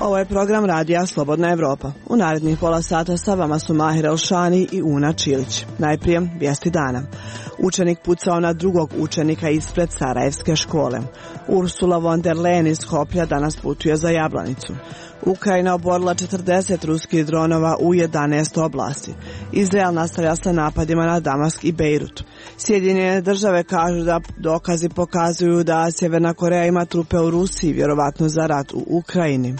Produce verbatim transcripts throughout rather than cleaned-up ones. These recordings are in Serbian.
Ovo je program radija Slobodna Evropa. U narednih pola sata sa vama su Mahir Elšani i Una Čilić. Najprije vijesti dana. Učenik pucao na drugog učenika ispred Sarajevske škole. Ursula von der Leyen iz Skoplja danas putuje za Jablanicu. Ukrajina oborila četrdeset ruskih dronova u jedanaest oblasti. Izrael nastavlja sa napadima na Damask i Bejrut. Sjedinjene države kažu da dokazi pokazuju da Sjeverna Koreja ima trupe u Rusiji, vjerovatno za rat u Ukrajini.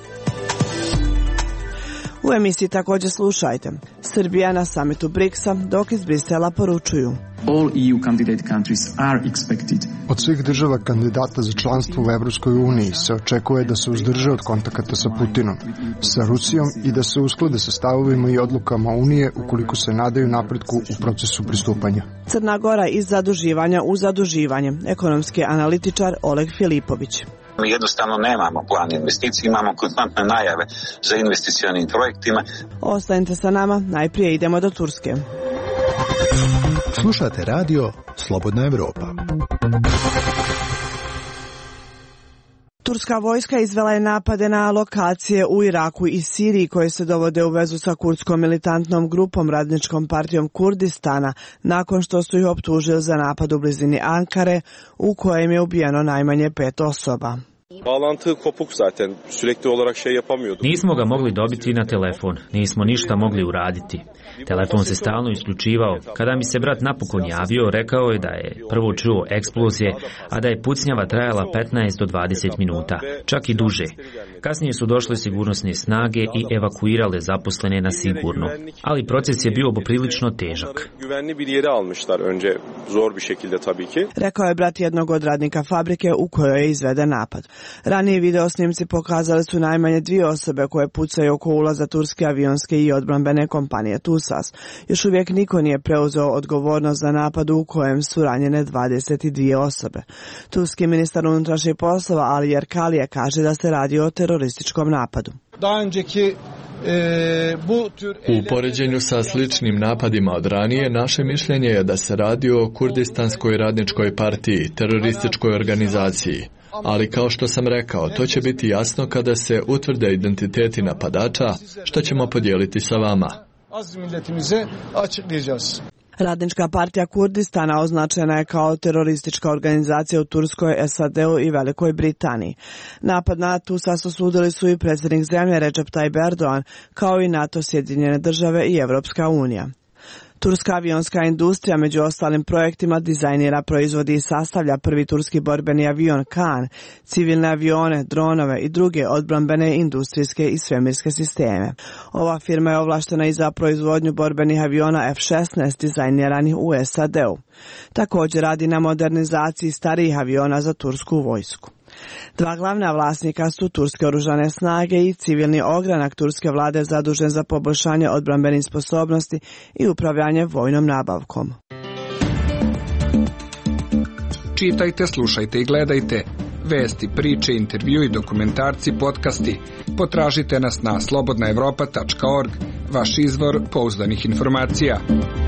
U emisiji također slušajte. Srbija na samitu briksa, dok iz Brisela poručuju. All E U candidate countries are expected. Od svih država kandidata za članstvo u Evropskoj uniji se očekuje da se uzdrže od kontakata sa Putinom, sa Rusijom i da se usklade sa stavovima i odlukama Unije ukoliko se nadaju napretku u procesu pristupanja. Crna Gora iz zaduživanja u zaduživanje. Ekonomski analitičar Oleg Filipović. Mi jednostavno nemamo plan investicija, imamo konstantne najave za investicionim projektima. Ostanite sa nama, najprije idemo do Turske. Slušate radio Slobodna Evropa. Turska vojska izvela je napade na lokacije u Iraku i Siriji koje se dovode u vezu sa kurdskom militantnom grupom Radničkom partijom Kurdistana nakon što su ih optužili za napad u blizini Ankare u kojem je ubijeno najmanje pet osoba. Nismo ga mogli dobiti na telefon, nismo ništa mogli uraditi. Telefon se stalno isključivao. Kada mi se brat napokon javio, rekao je da je prvo čuo eksplozije, a da je pucnjava trajala petnaest do dvadeset minuta, čak i duže. Kasnije su došle sigurnosne snage i evakuirale zaposlene na sigurno, ali proces je bio poprilično težak. Rekao je brat jednog od radnika fabrike u kojoj je izveden napad. Raniji video snimci pokazali su najmanje dvije osobe koje pucaju oko ulaza turske avionske i odbrambene kompanije TUSAS. Još uvijek niko nije preuzeo odgovornost za napad u kojem su ranjene dvadeset dvije osobe. Turski ministar unutrašnjih poslova Ali Yerkalije kaže da se radi o terorističkom napadu. U poređenju sa sličnim napadima od ranije, naše mišljenje je da se radi o Kurdistanskoj radničkoj partiji, terorističkoj organizaciji. Ali kao što sam rekao, to će biti jasno kada se utvrde identiteti napadača, što ćemo podijeliti sa vama. Radnička partija Kurdistana označena je kao teroristička organizacija u Turskoj, S A D-u i Velikoj Britaniji. Napad na TUSAS osudili su i predsjednik zemlje Recep Tayyip Erdogan, kao i NATO, Sjedinjene države i Evropska unija. Turska avionska industrija među ostalim projektima dizajnira, proizvodi i sastavlja prvi turski borbeni avion Kan, civilne avione, dronove i druge odbrambene industrijske i svemirske sisteme. Ova firma je ovlaštena i za proizvodnju borbenih aviona F šesnaest dizajniranih u S A D-u. Također radi na modernizaciji starijih aviona za tursku vojsku. Dva glavna vlasnika su turske oružane snage i civilni ogranak turske vlade zadužen za poboljšanje odbrambenih sposobnosti i upravljanje vojnom nabavkom. Čitajte, slušajte i gledajte. Vesti, priče, intervju i dokumentarci, podcasti. Potražite nas na slobodna evropa tačka org, vaš izvor pouzdanih informacija.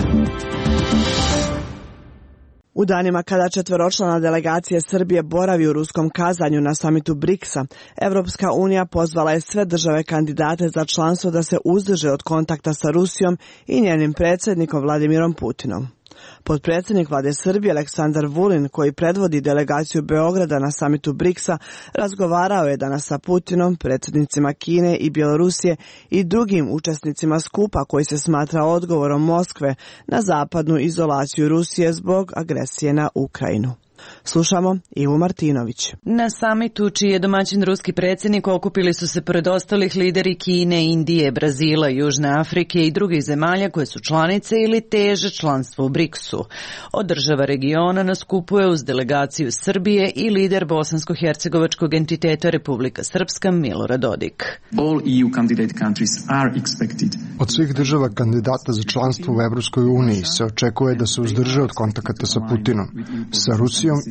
U danima kada četveročlana delegacija Srbije boravi u ruskom Kazanju na samitu briksa, Evropska unija pozvala je sve države kandidate za članstvo da se uzdrže od kontakta sa Rusijom i njenim predsjednikom Vladimirom Putinom. Potpredsjednik vlade Srbije Aleksandar Vulin, koji predvodi delegaciju Beograda na samitu briksa, razgovarao je danas sa Putinom, predsjednicima Kine i Bjelorusije i drugim učesnicima skupa koji se smatra odgovorom Moskve na zapadnu izolaciju Rusije zbog agresije na Ukrajinu. Slušamo Ivu Martinović. Na samitu, čiji je domaćin ruski predsjednik, okupili su se pored ostalih lideri Kine, Indije, Brazila, Južne Afrike i drugih zemalja koje su članice ili teže članstvo u briksu. Od država regiona na skupu je uz delegaciju Srbije i lider bosansko-hercegovačkog entiteta Republika Srpska Milorad Dodik. All E U candidate countries are expected. Od svih država kandidata za članstvo u Evropskoj uniji se očekuje da se uzdrže od kontakata sa Putinom, sa Rusijom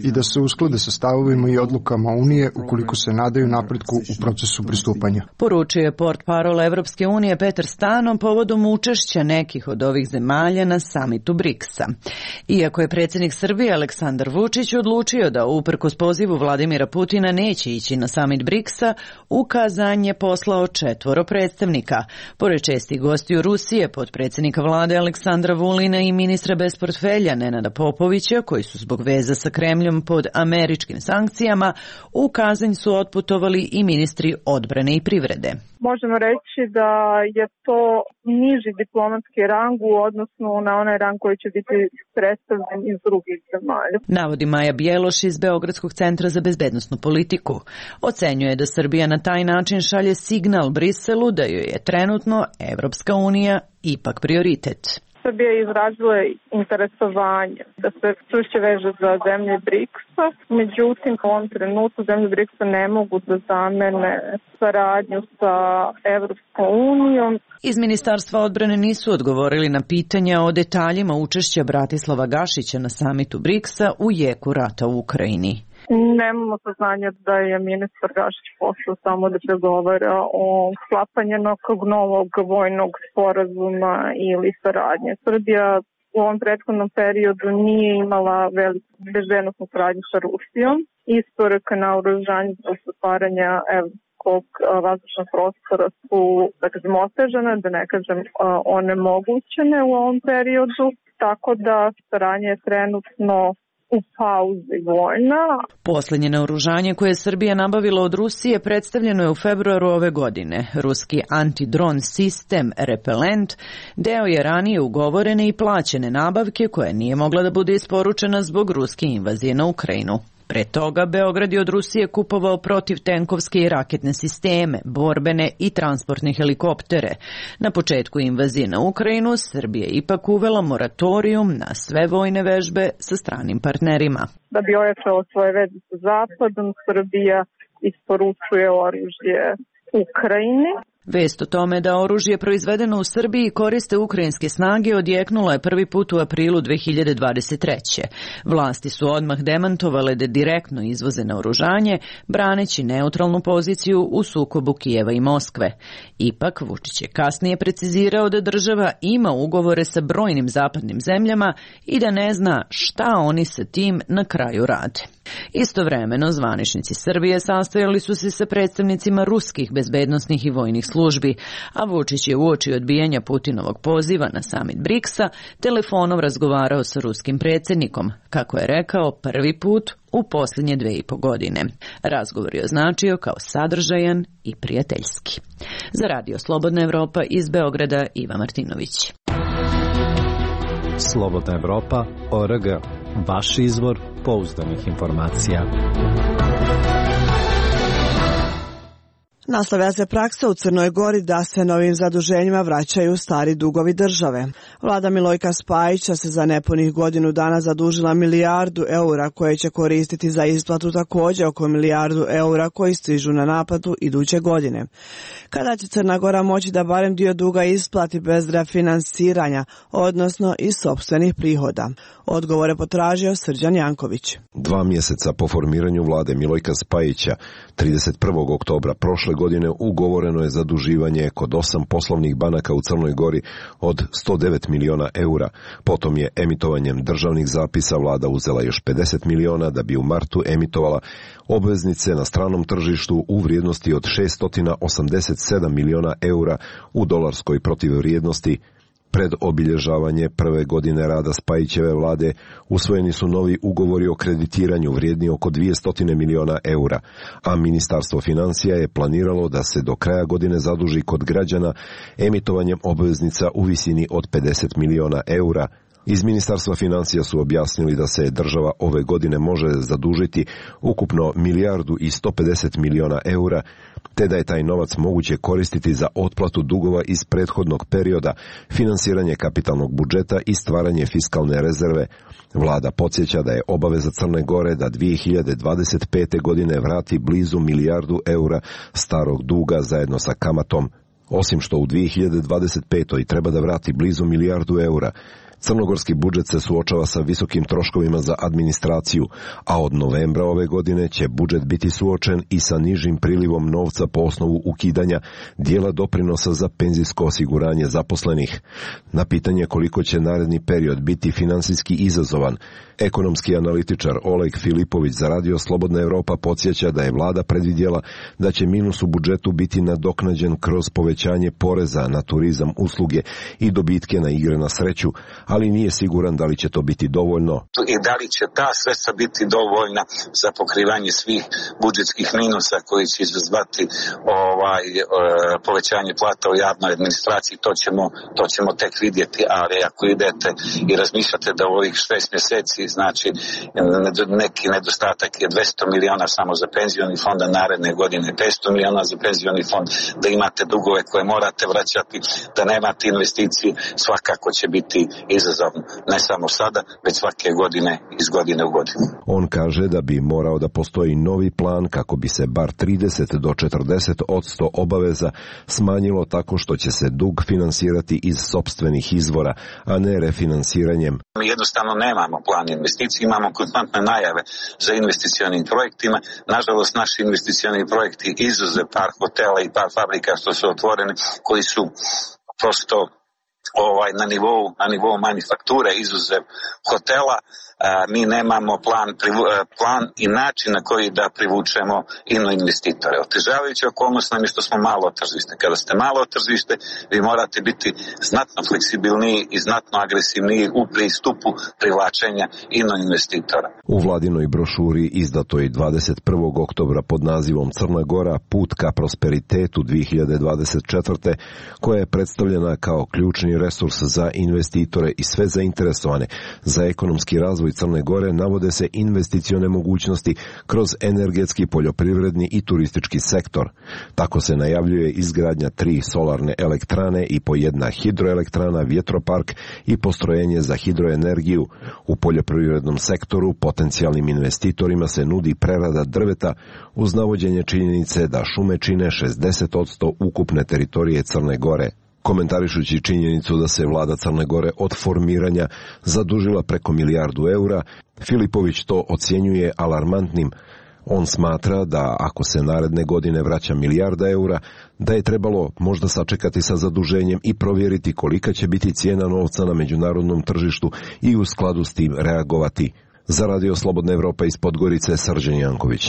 i da se usklade sa stavovima i odlukama Unije ukoliko se nadaju napretku u procesu pristupanja. Poručio je portparol Evropske unije Petar Stano povodom učešća nekih od ovih zemalja na samitu briksa. Iako je predsjednik Srbije Aleksandar Vučić odlučio da uprkos pozivu Vladimira Putina neće ići na samit briksa, u Kazanj je poslao četvoro predstavnika. Pored čestih gostiju Rusije, potpredsjednika vlade Aleksandra Vulina i ministra bez portfelja Nenada Popovića, koji su zbog veza sa Kremljom pod američkim sankcijama, u Kazanj su otputovali i ministri odbrane i privrede. Možemo reći da je to niži diplomatski rang u odnosu na onaj rang koji će biti predstavljen iz drugih zemalja. Navodi Maja Bjeloš iz Beogradskog centra za bezbednosnu politiku. Ocenjuje da Srbija na taj način šalje signal Briselu da joj je trenutno Evropska unija ipak prioritet. Srbija je izrazila interesovanje da se čvršće veže za zemlje briksa, međutim u ovom trenutku zemlje briksa ne mogu da zamene saradnju sa Evropskom unijom. Iz Ministarstva odbrane nisu odgovorili na pitanja o detaljima učešća Bratislava Gašića na samitu briksa u jeku rata u Ukrajini. Nemamo saznanja da je ministar Gašić poslao samo da pregovara o sklapanju nekog novog vojnog sporazuma ili saradnje. Srbija u ovom prethodnom periodu nije imala veliku bezbednosnu saradnju sa Rusijom. Isporuke na oružanje za stvaranje evropskog vazdušnog prostora su, da kažem, otežane, da ne kažem onemogućene u ovom periodu, tako da saradnja je trenutno u pauzi vojna. Poslednje naoružanje koje je Srbija nabavila od Rusije predstavljeno je u februaru ove godine. Ruski antidron sistem Repelent deo je ranije ugovorene i plaćene nabavke koja nije mogla da bude isporučena zbog ruske invazije na Ukrajinu. Pre toga, Beograd je od Rusije kupovao protivtenkovske i raketne sisteme, borbene i transportne helikoptere. Na početku invazije na Ukrajinu, Srbija je ipak uvela moratorijum na sve vojne vežbe sa stranim partnerima. Da bi ojačala svoje veze sa Zapadom, Srbija isporučuje oružje Ukrajini. Vest o tome da oružje proizvedeno u Srbiji koriste ukrajinske snage odjeknula je prvi put u aprilu dve hiljade dvadeset treće. Vlasti su odmah demantovale da direktno izvoze naoružanje, braneći neutralnu poziciju u sukobu Kijeva i Moskve. Ipak, Vučić je kasnije precizirao da država ima ugovore sa brojnim zapadnim zemljama i da ne zna šta oni sa tim na kraju rade. Istovremeno, zvaničnici Srbije sastojali su se sa predstavnicima ruskih bezbednosnih i vojnih službi, a Vučić je uoči odbijanja Putinovog poziva na samit briksa telefonom razgovarao sa ruskim predsjednikom, kako je rekao, prvi put u posljednje dve i po godine. Razgovor je označio kao sadržajan i prijateljski. Za Radio Slobodna Evropa iz Beograda, Iva Martinović. Slobodna Evropa, O R G, vaš izvor pouzdanih informacija. Nastavlja se praksa u Crnoj Gori da se novim zaduženjima vraćaju stari dugovi države. Vlada Milojka Spajića se za nepunih godinu dana zadužila milijardu eura koje će koristiti za isplatu također oko milijardu eura koji stižu na naplatu iduće godine. Kada će Crna Gora moći da barem dio duga isplati bez refinansiranja, odnosno iz sopstvenih prihoda? Odgovore potražio Srđan Janković. Dva mjeseca po formiranju vlade Milojka Spajića, trideset prvog oktobra prošle godine ugovoreno je zaduživanje kod osam poslovnih banaka u Crnoj Gori od sto devet miliona eura. Potom je emitovanjem državnih zapisa vlada uzela još pedeset miliona da bi u martu emitovala obveznice na stranom tržištu u vrijednosti od šesto osamdeset sedam miliona eura u dolarskoj protivvrijednosti. Pred obilježavanje prve godine rada Spajićeve vlade usvojeni su novi ugovori o kreditiranju vrijedni oko dvjesto miliona eura, a Ministarstvo financija je planiralo da se do kraja godine zaduži kod građana emitovanjem obveznica u visini od pedeset miliona eura. Iz Ministarstva financija su objasnili da se država ove godine može zadužiti ukupno milijardu i sto pedeset miliona eura, te da je taj novac moguće koristiti za otplatu dugova iz prethodnog perioda, finansiranje kapitalnog budžeta i stvaranje fiskalne rezerve. Vlada podsjeća da je obaveza Crne Gore da dvije hiljade dvadeset pete. godine vrati blizu milijardu eura starog duga zajedno sa kamatom. Osim što u dvije hiljade dvadeset petoj. treba da vrati blizu milijardu eura, Crnogorski budžet se suočava sa visokim troškovima za administraciju, a od novembra ove godine će budžet biti suočen i sa nižim prilivom novca po osnovu ukidanja dijela doprinosa za penzijsko osiguranje zaposlenih. Na pitanje koliko će naredni period biti finansijski izazovan, ekonomski analitičar Oleg Filipović za Radio Slobodna Evropa podsjeća da je vlada predvidjela da će minus u budžetu biti nadoknađen kroz povećanje poreza na turizam, usluge i dobitke na igre na sreću, ali nije siguran da li će to biti dovoljno. I da li će ta sredstva biti dovoljna za pokrivanje svih budžetskih minusa koji će izazvati ovaj, povećanje plata u javnoj administraciji, to ćemo, to ćemo tek vidjeti, ali ako idete i razmišljate da u ovih šest mjeseci, znači neki nedostatak je dvjesto miliona samo za penzioni fond, a naredne godine petsto miliona za penzioni fond, da imate dugove koje morate vraćati, da nemate investicije, svakako će biti izazovno, ne samo sada, već svake godine iz godine u godinu. On kaže da bi morao da postoji novi plan kako bi se bar trideset do četrdeset posto obaveza smanjilo tako što će se dug finansirati iz sopstvenih izvora, a ne refinansiranjem. Mi jednostavno nemamo plan investicija, imamo konstantne najave za investicionim projektima. Nažalost, naši investicioni projekti izuze par hotela i par fabrika što su otvoreni, koji su prosto ovaj, na nivou, na nivou manufakture, izuzev hotela. Mi nemamo plan, plan i način na koji da privučemo ino investitore. Otežavajuća okolnost nam je što smo malo tržište. Kada ste malo tržište, vi morate biti znatno fleksibilniji i znatno agresivniji u pristupu privlačenja ino investitora. U vladinoj brošuri izdatoj dvadeset prvog oktobra pod nazivom Crna Gora, put ka prosperitetu dvije hiljade dvadeset četvrte. koja je predstavljena kao ključni resurs za investitore i sve zainteresovane za ekonomski razvoj Crne Gore, navode se investicione mogućnosti kroz energetski, poljoprivredni i turistički sektor. Tako se najavljuje izgradnja tri solarne elektrane i po jedna hidroelektrana, vjetropark i postrojenje za hidroenergiju. U poljoprivrednom sektoru potencijalnim investitorima se nudi prerada drveta uz navođenje činjenice da šume čine šezdeset posto ukupne teritorije Crne Gore. Komentarišući činjenicu da se vlada Crne Gore od formiranja zadužila preko milijardu eura, Filipović to ocjenjuje alarmantnim. On smatra da ako se naredne godine vraća milijarda eura, da je trebalo možda sačekati sa zaduženjem i provjeriti kolika će biti cijena novca na međunarodnom tržištu i u skladu s tim reagovati. Za Radio Slobodna Evropa iz Podgorice, Srđan Janković.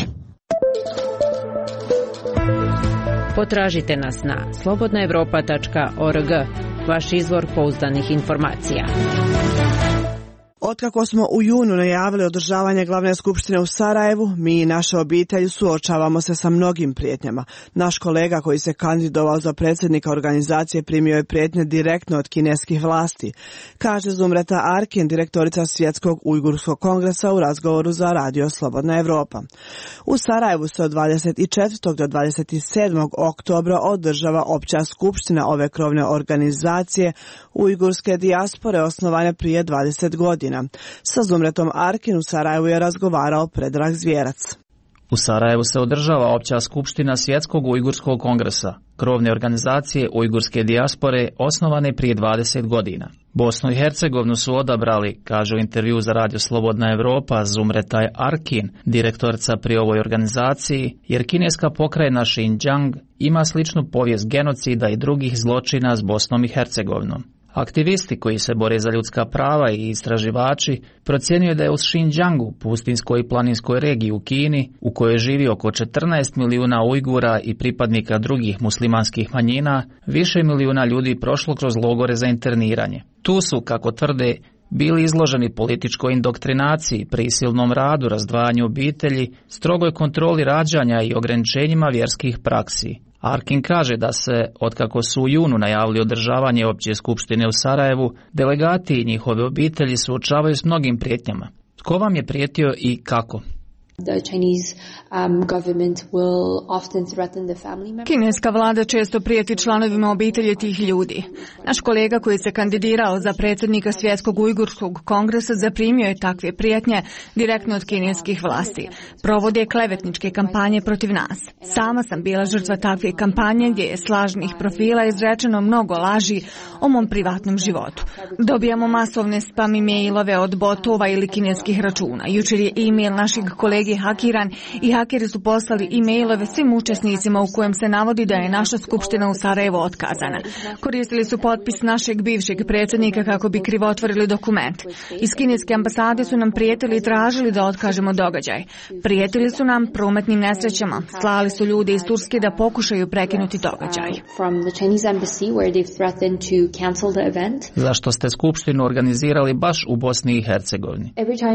Potražite nas na slobodna evropa tačka org, vaš izvor pouzdanih informacija. Otkako smo u junu najavili održavanje glavne skupštine u Sarajevu, mi i naše obitelji suočavamo se sa mnogim prijetnjama. Naš kolega koji se kandidovao za predsjednika organizacije primio je prijetnje direktno od kineskih vlasti, kaže Zumreta Arkin, direktorica Svjetskog ujgurskog kongresa u razgovoru za Radio Slobodna Evropa. U Sarajevu se od dvadeset četvrtog do dvadeset sedmog oktobra održava opća skupština ove krovne organizacije ujgurske dijaspore osnovane prije dvadeset godina. Sa Zumretom Arkin u Sarajevu je razgovarao Predrag Zvjerac. U Sarajevu se održava opća skupština Svjetskog ujgurskog kongresa, krovne organizacije ujgurske dijaspore osnovane prije dvadeset godina. Bosnu i Hercegovinu su odabrali, kaže u intervju za Radio Slobodna Evropa Zumreta Arkin, direktorica pri ovoj organizaciji, jer kineska pokrajina Xinjiang ima sličnu povijest genocida i drugih zločina s Bosnom i Hercegovinom. Aktivisti koji se bore za ljudska prava i istraživači procjenjuju da je u Xinjiangu, pustinskoj i planinskoj regiji u Kini, u kojoj živi oko četrnaest milijuna Ujgura i pripadnika drugih muslimanskih manjina, više milijuna ljudi prošlo kroz logore za interniranje. Tu su, kako tvrde, bili izloženi političkoj indoktrinaciji, prisilnom radu, razdvajanju obitelji, strogoj kontroli rađanja i ograničenjima vjerskih praksi. Arkin kaže da se, otkako su u junu najavili održavanje opće skupštine u Sarajevu, delegati i njihove obitelji suočavaju s mnogim prijetnjama. Tko vam je prijetio i kako? Kineska vlada često prijeti članovima obitelji tih ljudi. Naš kolega koji se kandidirao za predsjednika Svjetskog ujgurskog kongresa zaprimio je takve prijetnje direktno od kineskih vlasti. Provode klevetničke kampanje protiv nas. Sama sam bila žrtva takve kampanje gdje je s lažnih profila izrečeno mnogo laži o mom privatnom životu. Dobijamo masovne spam e-mailove od botova ili kineskih računa. Jučer je e-mail našeg kolege hakiran i hakeri su poslali e-mailove svim učesnicima u kojem se navodi da je naša skupština u Sarajevu otkazana. Koristili su potpis našeg bivšeg predsjednika kako bi krivotvorili dokument. Iz kineske ambasade su nam prijetili i tražili da otkažemo događaj. Prijetili su nam prometnim nesrećama. Slali su ljude iz Turske da pokušaju prekinuti događaj. Zašto ste skupštinu organizirali baš u Bosni i Hercegovini?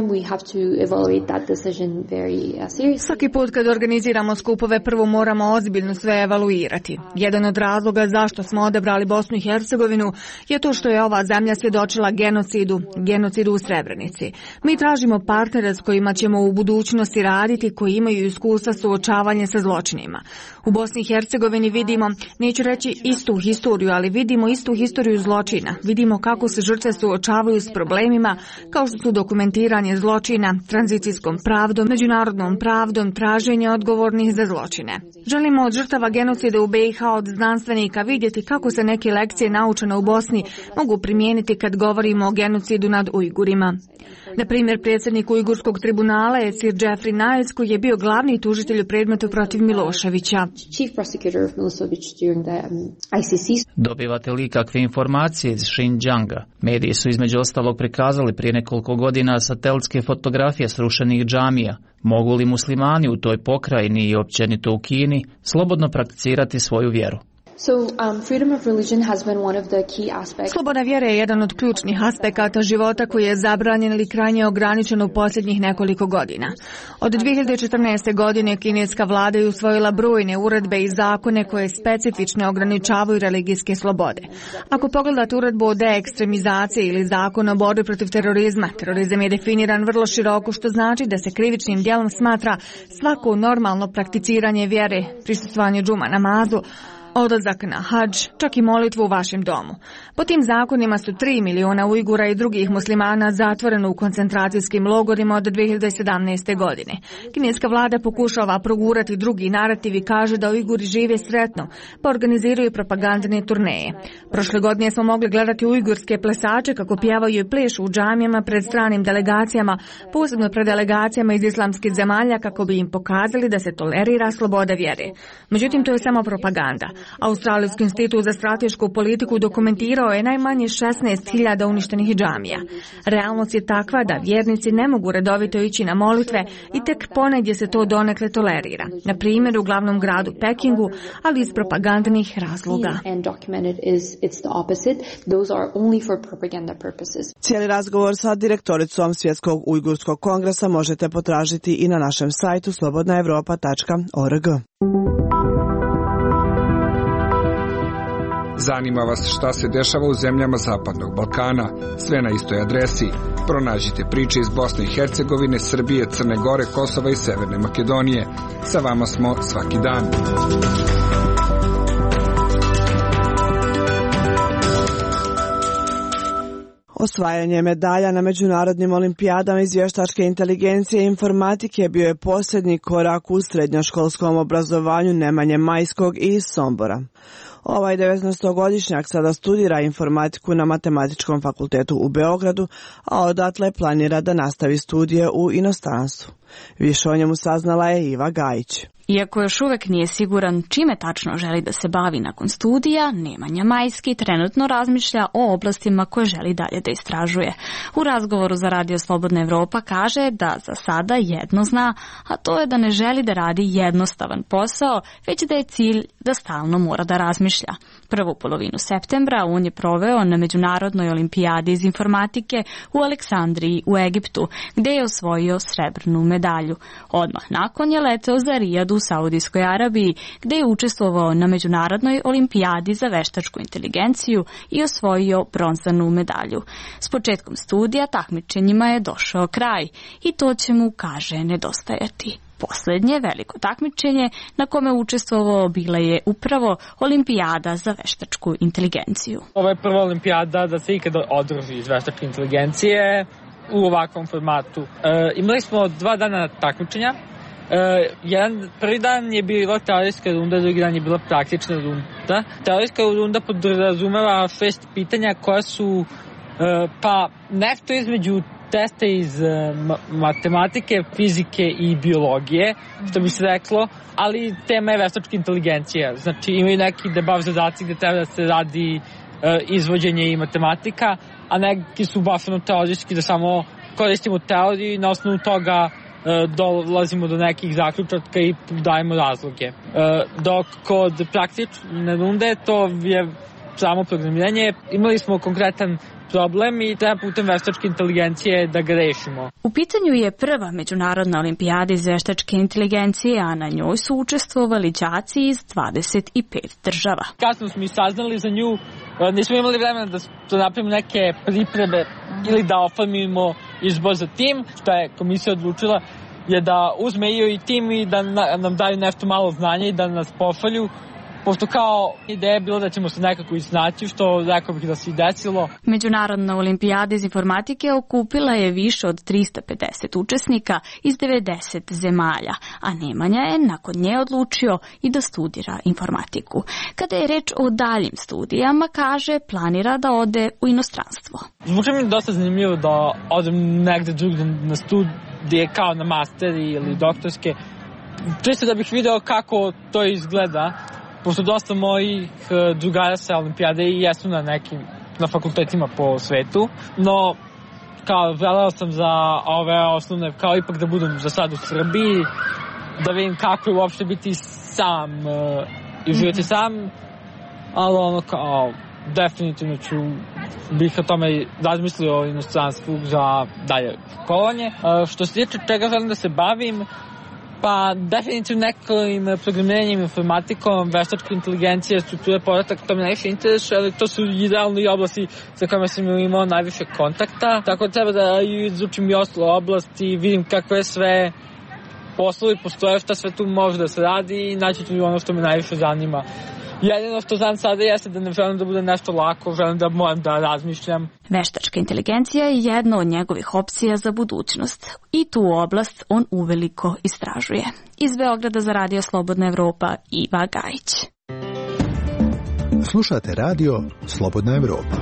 Svaki put kad organiziramo skupove, prvo moramo ozbiljno sve evaluirati. Jedan od razloga zašto smo odabrali Bosnu i Hercegovinu je to što je ova zemlja svjedočila genocidu, genocidu u Srebrenici. Mi tražimo partnere s kojima ćemo u budućnosti raditi, koji imaju iskustva suočavanja sa zločinima. U Bosni i Hercegovini vidimo, neću reći istu historiju, ali vidimo istu historiju zločina. Vidimo kako se žrtve suočavaju s problemima kao što su dokumentiranje zločina, tranzicijskom pravdom, međunarodnom pravdom, traženje odgovornih za zločine. Želimo od žrtava genocida u be i ha od znanstvenika vidjeti kako se neke lekcije naučene u Bosni mogu primijeniti kad govorimo o genocidu nad Ujgurima. Na primjer, predsjednik Ujgurskog tribunala je Sir Jeffrey Niles, koji je bio glavni tužitelj u predmetu protiv Miloševića. Dobivate li kakve informacije iz Xinjianga? Mediji su između ostalog prikazali prije nekoliko godina satelitske fotografije srušenih džamija. Mogu li muslimani u toj pokrajini i općenito u Kini slobodno prakticirati svoju vjeru? So, um, freedom of religion has been one of the key aspects. Sloboda vjere je jedan od ključnih aspekata života koji je zabranjen ili krajnje ograničen u posljednjih nekoliko godina. Od dvije hiljade četrnaeste. godine kineska vlada je usvojila brojne uredbe i zakone koje specifično ograničavaju religijske slobode. Ako pogledate uredbu o deekstremizaciji ili zakon o borbi protiv terorizma, terorizam je definiran vrlo široko, što znači da se krivičnim djelom smatra svako normalno prakticiranje vjere, prisustvovanje džuma namazu, odlazak na hadž, čak i molitvu u vašem domu. Po tim zakonima su tri miliona Ujgura i drugih muslimana zatvoreno u koncentracijskim logorima od dvije hiljade sedamnaeste. godine. Kineska vlada pokušava progurati drugi narativ i kaže da Ujguri žive sretno, pa organiziraju propagandne turneje. Prošle godine smo mogli gledati ujgurske plesače kako pjevaju i plešu u džamijama pred stranim delegacijama, posebno pred delegacijama iz islamskih zemalja kako bi im pokazali da se tolerira sloboda vjere. Međutim, to je samo propaganda. Australijski institut za stratešku politiku dokumentirao je najmanje šesnaest hiljada uništenih džamija. Realnost je takva da vjernici ne mogu redovito ići na molitve i tek ponegdje se to donekle tolerira. Na primjer u glavnom gradu Pekingu, ali iz propagandnih razloga. Cijeli razgovor sa direktoricom Svjetskog ujgurskog kongresa možete potražiti i na našem sajtu slobodna evropa tačka org. Zanima vas šta se dešava u zemljama Zapadnog Balkana? Sve na istoj adresi. Pronađite priče iz Bosne i Hercegovine, Srbije, Crne Gore, Kosova i Severne Makedonije. Sa vama smo svaki dan. Osvajanje medalja na međunarodnim olimpijadama iz vještačke inteligencije i informatike bio je posljednji korak u srednjoškolskom obrazovanju Nemanje Majskog iz Sombora. Ovaj devetnaestogodišnjak sada studira informatiku na Matematičkom fakultetu u Beogradu, a odatle planira da nastavi studije u inostranstvu. Više o njemu saznala je Iva Gajić. Iako još uvek nije siguran čime tačno želi da se bavi nakon studija, Nemanja Majski trenutno razmišlja o oblastima koje želi dalje da istražuje. U razgovoru za Radio Slobodna Evropa kaže da za sada jedno zna, a to je da ne želi da radi jednostavan posao, već da je cilj da stalno mora da razmišlja. Prvu polovinu septembra on je proveo na Međunarodnoj olimpijadi iz informatike u Aleksandriji u Egiptu, gde je osvojio srebrnu medalju. Odmah nakon je leteo za Rijad u Saudijskoj Arabiji, gde je učestvovao na Međunarodnoj olimpijadi za veštačku inteligenciju i osvojio bronzanu medalju. S početkom studija takmičenjima je došao kraj i to će mu, kaže, nedostajati. Poslednje veliko takmičenje na kome učestvovao bila je upravo olimpijada za veštačku inteligenciju. Ovo je prva olimpijada da se ikada održi iz veštačke inteligencije u ovakvom formatu. E, imali smo dva dana takmičenja. E, jedan, prvi dan je bila teorijska runda, drugi dan je bila praktična runda. Teorijska runda podrazumeva šest pitanja koja su e, pa nešto između teste iz matematike, fizike i biologije, što bi se reklo, ali tema je veštačka inteligencija. Znači imaju neki debav zadaci gde treba da se radi e, izvođenje i matematika, a neki su baš ono teorijski da samo koristimo teoriju i na osnovu toga e, dolazimo do nekih zaključaka i dajemo razloge. E, dok kod praktične runde to je samo programiranje. Imali smo konkretan problem i treba putem veštačke inteligencije da ga rešimo. U pitanju je prva međunarodna olimpijada iz veštačke inteligencije, a na njoj su učestvovali đaci iz dvadeset pet država. Kasno smo i saznali za nju, nismo imali vremena da, da napravimo neke pripreme ili da oformimo izbor za tim, što je komisija odlučila je da uzme i tim i da nam daju nešto malo znanja i da nas pošalju. Pošto kao ideja je bilo da ćemo se nekako iznaći, što rekao bih da se i desilo. Međunarodna olimpijada iz informatike okupila je više od trista pedeset učesnika iz devedeset zemalja, a Nemanja je nakon nje odlučio i da studira informatiku. Kada je reč o daljim studijama, kaže, planira da ode u inostranstvo. Zvuči mi dosta zanimljivo da odem negde drugde na studije kao na masteri ili doktorske, čisto da bih video kako to izgleda. Pošto dosta mojih drugara sa olimpijade i jesu na nekim na fakultetima po svetu, no kao želeo sam za ove osnovne, kao ipak da budem za sad u Srbiji, da vidim kako je uopšte biti sam uh, i živjeti sam, ali ono kao definitivno ću bih o tome razmislio o inostranstvu za dalje školovanje. Uh, što se tiče čega želim da se bavim, pa definitivno nekim programiranjem, informatikom, veštačka inteligencija, struktura podatak, to me najviše interesuje, ali to su idealno i oblasti sa kojima sam imao najviše kontakta, tako da treba da izučim i ostale oblasti, vidim kakve sve poslovi postoje, šta sve tu može da se radi i naći tu ono što me najviše zanima. Jedino što znam sada jeste da ne želim da bude nešto lako, želim da moram da razmišljam. Veštačka inteligencija je jedna od njegovih opcija za budućnost i tu oblast on uveliko istražuje. Iz Beograda za Radio Slobodna Evropa, Iva Gajić. Slušate radio Slobodna Evropa.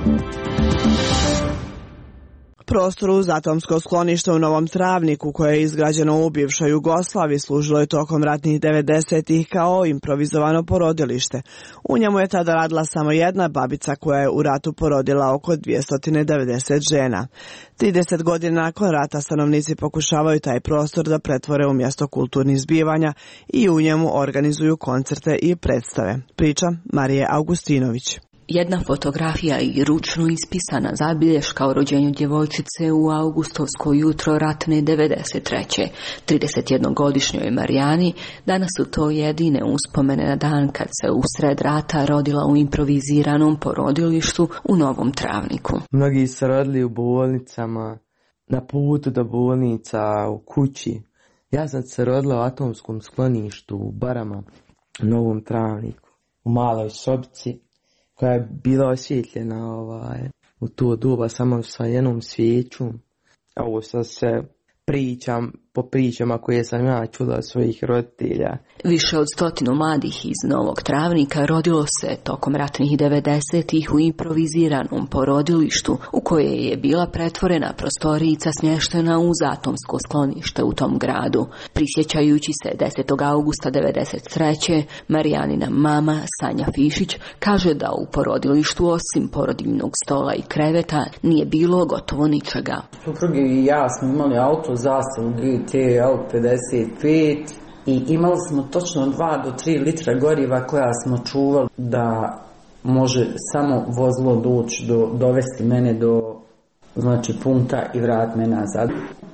Prostor uz atomsko sklonište u Novom Travniku, koje je izgrađeno u bivšoj Jugoslaviji, služilo je tokom ratnih devedesetih kao improvizovano porodilište. U njemu je tada radila samo jedna babica koja je u ratu porodila oko dvjesto devedeset žena. trideset godina nakon rata stanovnici pokušavaju taj prostor da pretvore u mjesto kulturnih zbivanja i u njemu organizuju koncerte i predstave. Priča Marije Augustinović. Jedna fotografija i ručno ispisana zabilješka o rođenju djevojčice u augustovsko jutro ratne devedeset treće tridesetjednogodišnjoj Marijani, danas su to jedine uspomene na dan kad se usred rata rodila u improviziranom porodilištu u Novom Travniku. Mnogi su rodili u bolnicama, na putu do bolnica, u kući. Ja sam se rodila u atomskom skloništu u Barama, u Novom Travniku, u maloj sobici, koja je bila osvjetljena ovaj, u to doba samo sa jednom svijećom. Ovo sad se pričam po pričama koje sam ja čula od svojih roditelja. Više od stotinu mladih iz Novog Travnika rodilo se tokom ratnih devedesetih u improviziranom porodilištu u koje je bila pretvorena prostorica smještena uz atomsko sklonište u tom gradu. Prisjećajući se desetog augusta devedeset treće Marijanina mama Sanja Fišić kaže da u porodilištu osim porodiljnog stola i kreveta nije bilo gotovo ničega. Suprugi i ja smo imali auto zastavu G T L pedeset pet i imali smo točno dva do tri litra goriva koja smo čuvali da može samo vozilo doći do, dovesti mene do znači punkta i vrat me nazad.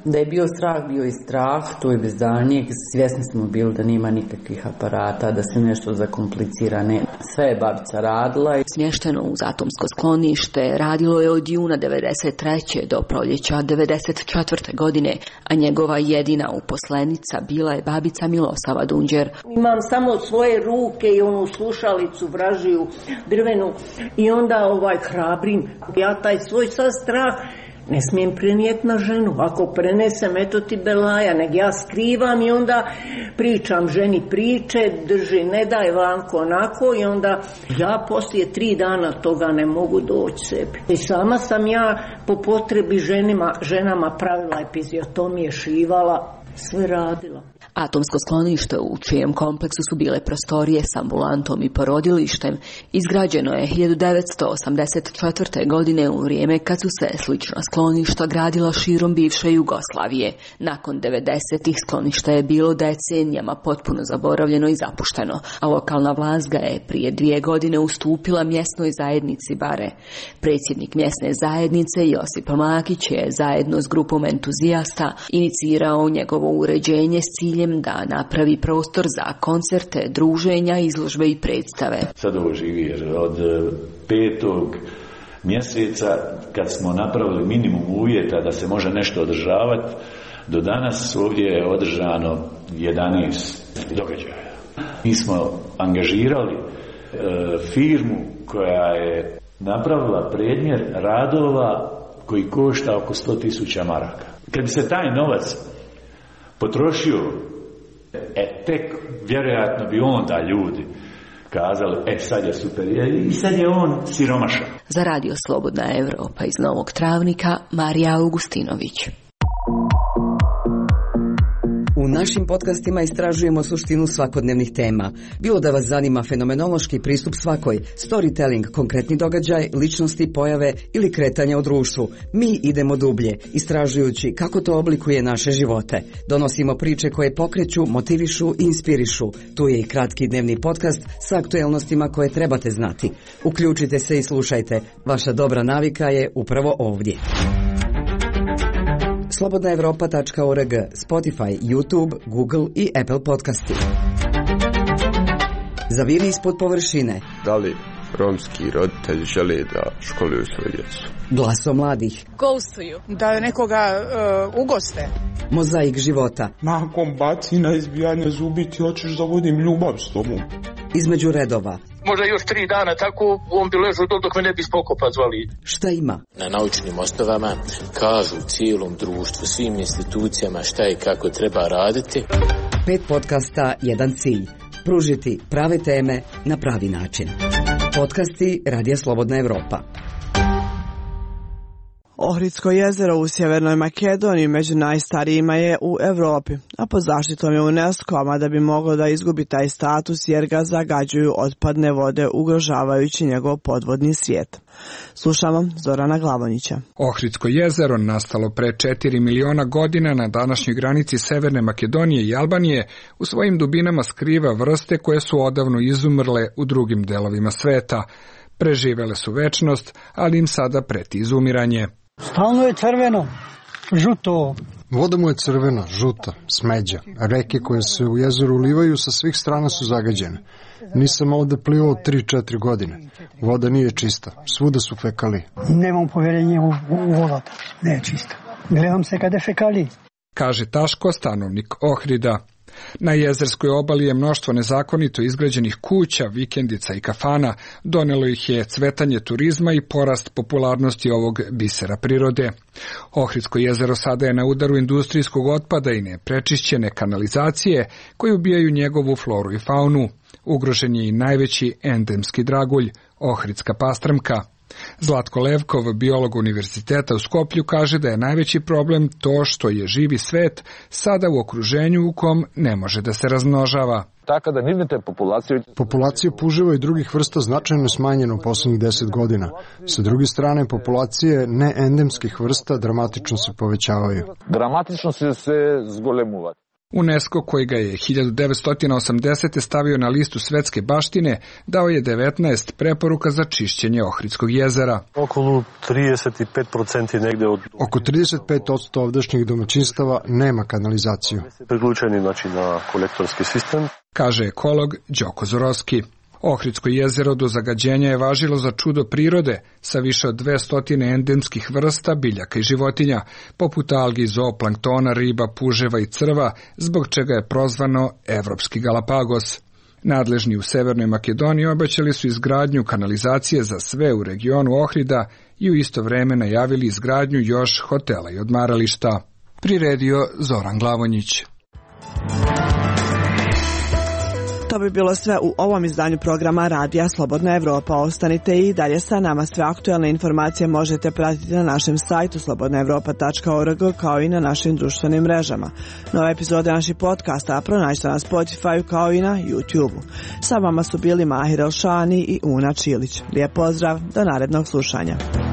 Da je bio strah, bio i strah, to je bez daljnjeg. Svjesni smo bili da nema nikakvih aparata, da se nešto zakomplicira. Ne. Sve je babica radila. Smješteno uz atomsko sklonište radilo je od juna devedeset treće do proljeća devedeset četvrte godine, a njegova jedina uposlenica bila je babica Milosava Dunđer. Imam samo svoje ruke i onu slušalicu vražiju drvenu i onda ovaj hrabrim. Ja taj svoj sad strah ne smijem prenijeti na ženu. Ako prenesem, eto ti belaja, nek ja skrivam i onda pričam ženi priče, drži, ne daj vanko onako i onda ja poslije tri dana toga ne mogu doći sebi. I sama sam ja po potrebi ženima, ženama pravila epiziotomije, šivala, sve radila. Atomsko sklonište u čijem kompleksu su bile prostorije s ambulantom i porodilištem izgrađeno je hiljadu devetsto osamdeset četvrte. godine u vrijeme kad su se slična skloništa gradila širom bivše Jugoslavije. Nakon devedesetih sklonište je bilo decenijama potpuno zaboravljeno i zapušteno, a lokalna vlast ga je prije dvije godine ustupila mjesnoj zajednici Bare. Predsjednik mjesne zajednice Josip Makić je zajedno s grupom entuzijasta inicirao njegovo uređenje s ciljem da napravi prostor za koncerte, druženja, izložbe i predstave. Sad ovo živi jer od petog mjeseca kad smo napravili minimum uvjeta da se može nešto održavati, do danas ovdje je održano jedanaest događaja. Mi smo angažirali e, firmu koja je napravila predmjer radova koji košta oko sto tisuća maraka. Kad bi se taj novac potrošio, e tek vjerojatno bi onda ljudi kazali, e sad je super, i sad je on siromašan. Za Radio Slobodna Evropa iz Novog Travnika, Marija Augustinović. U našim podcastima istražujemo suštinu svakodnevnih tema. Bilo da vas zanima fenomenološki pristup svakoj, storytelling, konkretni događaj, ličnosti, pojave ili kretanja u društvu. Mi idemo dublje, istražujući kako to oblikuje naše živote. Donosimo priče koje pokreću, motivišu i inspirišu. Tu je i kratki dnevni podcast sa aktuelnostima koje trebate znati. Uključite se i slušajte. Vaša dobra navika je upravo ovdje. slobodna evropa tačka org, Spotify, YouTube, Google i Apple podcasti. Zaviri ispod površine. Da li romski roditelji žele da školuju svoje djecu? Glaso mladih. Gostuju. Da nekoga uh, ugoste. Mozaik života. Nakon bacina, izbijanja zubi ti hoćeš da vodim ljubav s tobom. Između redova. Možda još tri dana tako on bi ležao dok me ne bi spokopa zvali. Šta ima? Na naučnim osnovama kažu cijelom društvu, svim institucijama šta i kako treba raditi. Pet podcasta, jedan cilj. Pružiti prave teme na pravi način. Podcasti Radija Slobodna Evropa. Ohridsko jezero u Sjevernoj Makedoniji među najstarijima je u Evropi, a pod zaštitom je UNESCO, da bi moglo da izgubi taj status jer ga zagađuju otpadne vode ugrožavajući njegov podvodni svijet. Slušamo Zorana Glavonića. Ohridsko jezero, nastalo pre četiri miliona godina na današnjoj granici Severne Makedonije i Albanije, u svojim dubinama skriva vrste koje su odavno izumrle u drugim delovima sveta. Preživele su večnost, ali im sada preti izumiranje. Stalno je crveno, žuto. Voda mu je crvena, žuta, smeđa. Reke koje se u jezeru ulivaju sa svih strana su zagađene. Nisam ovde plivao tri četiri godine. Voda nije čista, svuda su fekali. Nemam povjerenje u, u voda, ne je čista. Gledam se kada fekali. Kaže Taško, stanovnik Ohrida. Na jezerskoj obali je mnoštvo nezakonito izgrađenih kuća, vikendica i kafana, donelo ih je cvetanje turizma i porast popularnosti ovog bisera prirode. Ohridsko jezero sada je na udaru industrijskog otpada i neprečišćene kanalizacije koji ubijaju njegovu floru i faunu. Ugrožen je i najveći endemski dragulj, ohridska pastrmka. Zlatko Levkov, biolog univerziteta u Skoplju, kaže da je najveći problem to što je živi svet sada u okruženju u kom ne može da se razmnožava. Tako da nivnete populaciju... Populacija puževa i drugih vrsta značajno smanjena u posljednjih deset godina. Sa druge strane, populacije neendemskih vrsta dramatično se povećavaju. Dramatično se se zgolemuvati. UNESCO, koji ga je hiljadu devetsto osamdesete. stavio na listu svetske baštine, dao je devetnaest preporuka za čišćenje Ohridskog jezera. Oko trideset pet posto negde od... Oko trideset pet posto ovdašnjih domaćinstava nema kanalizaciju. Priključeni znači na kolektorski sistem, kaže ekolog Đoko Zorovski. Ohridsko jezero do zagađenja je važilo za čudo prirode sa više od dvesta endemskih vrsta biljaka i životinja, poput algi, zooplanktona, riba, puževa i crva, zbog čega je prozvano Evropski Galapagos. Nadležni u Severnoj Makedoniji obećali su izgradnju kanalizacije za sve u regionu Ohrida i u isto vreme najavili izgradnju još hotela i odmarališta. Priredio Zoran Glavonjić. To bi bilo sve u ovom izdanju programa Radija Slobodna Evropa. Ostanite i dalje sa nama. Sve aktualne informacije možete pratiti na našem sajtu slobodna evropa tačka org kao i na našim društvenim mrežama. Nove epizode naših podcasta pronađite na Spotify kao i na YouTube-u. Sa vama su bili Mahir Elšani i Una Čilić. Lijep pozdrav, do narednog slušanja.